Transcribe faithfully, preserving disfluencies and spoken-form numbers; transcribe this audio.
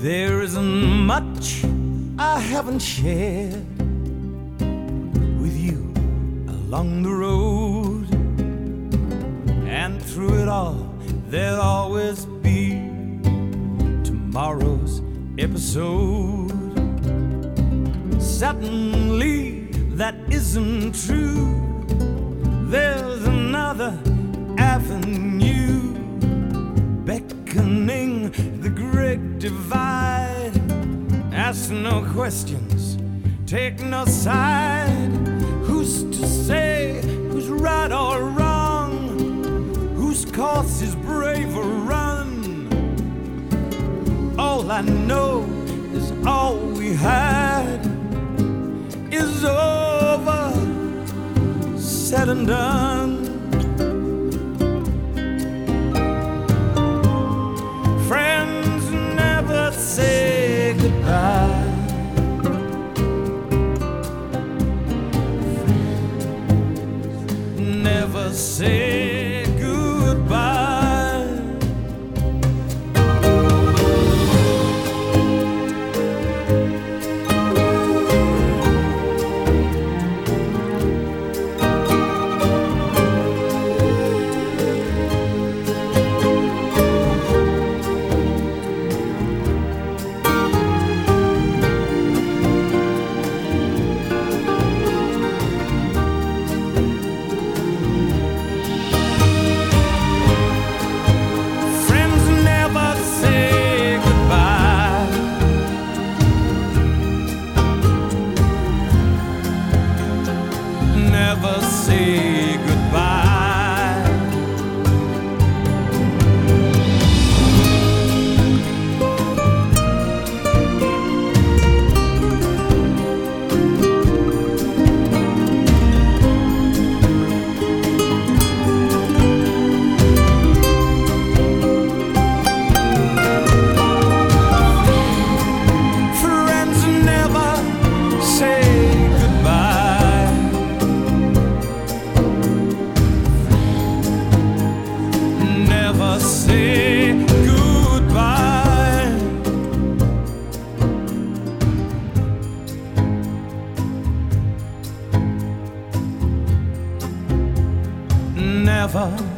There isn't much I haven't shared with you along the road, and through it all there'll always be tomorrow's episode. Certainly that isn't true. There's another avenue beckoning the great divide. Ask no questions, take no side. Who's to say who's right or wrong? Whose course is brave or run? All I know is all we had is over, said and done. Friends never say goodbye. Never say goodbye. Never say goodbye. Friends never say goodbye. Never say goodbye. Never